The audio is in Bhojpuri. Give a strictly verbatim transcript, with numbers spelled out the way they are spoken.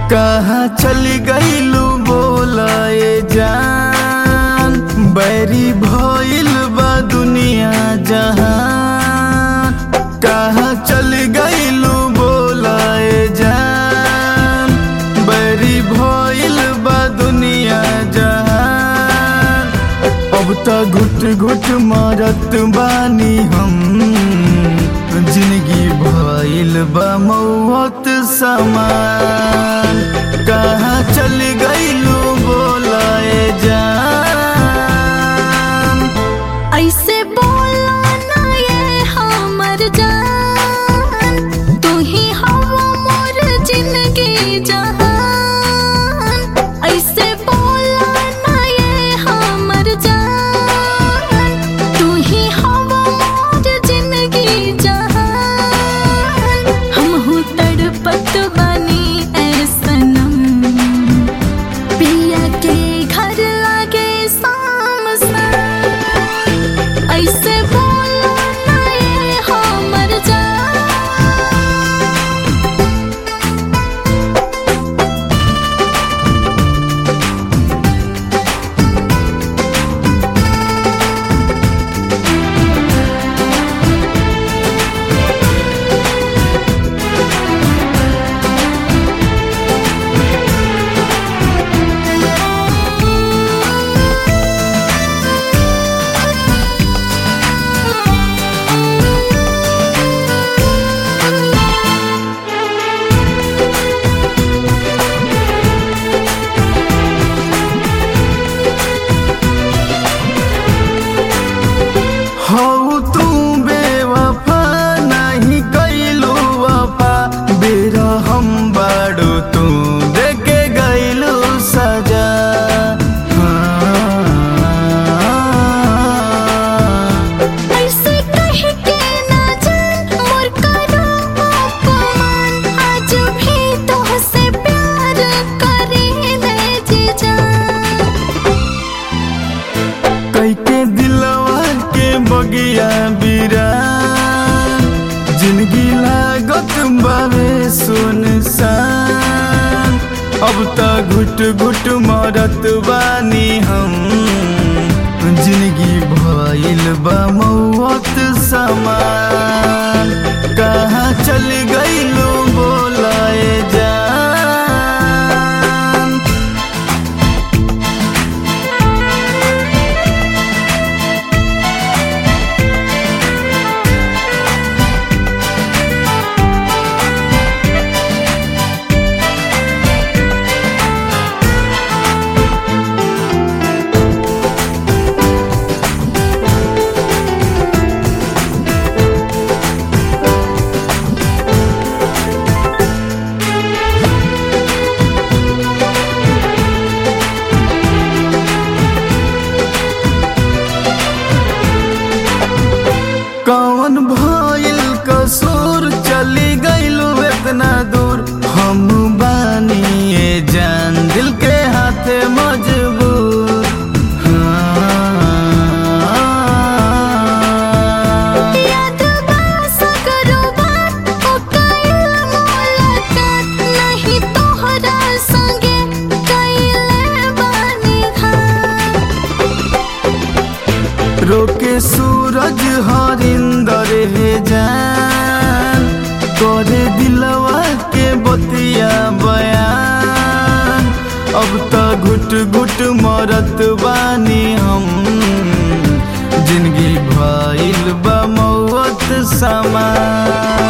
कहाँ चली गईलू बोलाए जान, बैरी भइल बा दुनिया जहान। कहाँ चली गईलू बोलाए जान, बैरी भइल बा दुनिया जहान। अब त घुट घुट मरत बानी हम, जिंदगी भइल बा मौत समान। कहाँ चल गईलू बोलाए जान। ऐसे बोला ना ये हमर जान, तू ही हवा मोर जिंदगी जहान। ऐसे बोला ना ये हमर जान, तू ही हवा मोर जिंदगी जहान। हम हूँ तड़पत बनी ऐ सनम, पिया के घर लागे शाम शाम। ऐसे बोलो ना ये हमर जान। हो तू बेवफा नहीं गईलू वफा, बेरा हम बाड़ू तू देके गईलू सजा। ऐसे कह के ना जान मोर करो अपमान, आज भी तोहसे प्यार करीले जी जान। कई के दिलवा के बगिया बिरान, जिंदगी लागत बावे सुनसान। अब त घुट घुट मरत बानी हम, जिंदगी भइल बा मौत समान। कहाँ चल गईलू बोलाए जान। कौन भइल कसूर चली गईलू इतना दूर, हम बानी ये जान दिल के हाथे मजबूर। हाँ। याद बा सगरो बात, ओ कइल मुलाकात, नहीं तोहरा संगे कइले बानी घात। रोके सूरज हरिंदर हे जान, करे दिलवा के बतिया बयान। अब त घुट घुट मरत बानी हम, जिंदगी भइल बा मौत समान।